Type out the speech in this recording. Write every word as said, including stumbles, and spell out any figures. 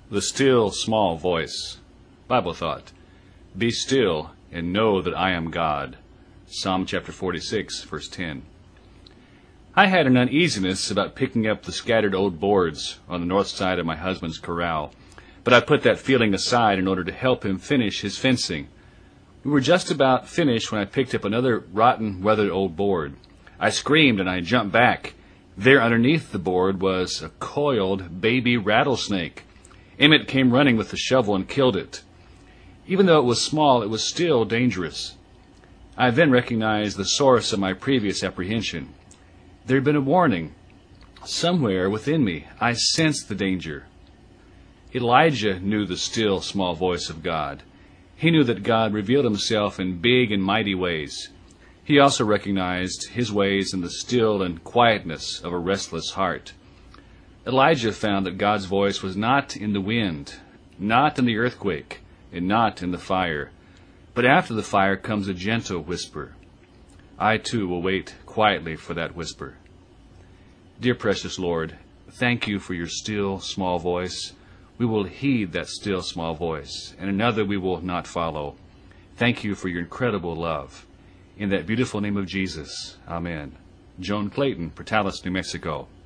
The still, small voice. Bible thought. Be still and know that I am God. Psalm chapter forty-six, verse ten. I had an uneasiness about picking up the scattered old boards on the north side of my husband's corral, but I put that feeling aside in order to help him finish his fencing. We were just about finished when I picked up another rotten, weathered old board. I screamed and I jumped back. There underneath the board was a coiled baby rattlesnake. Emmett came running with the shovel and killed it. Even though it was small, it was still dangerous. I then recognized the source of my previous apprehension. There had been a warning. Somewhere within me, I sensed the danger. Elijah knew the still, small voice of God. He knew that God revealed himself in big and mighty ways. He also recognized his ways in the still and quietness of a restless heart. Elijah found that God's voice was not in the wind, not in the earthquake, and not in the fire. But after the fire comes a gentle whisper. I too will wait quietly for that whisper. Dear precious Lord, thank you for your still, small voice. We will heed that still, small voice, and another we will not follow. Thank you for your incredible love. In that beautiful name of Jesus, amen. Joan Clayton, Portales, New Mexico.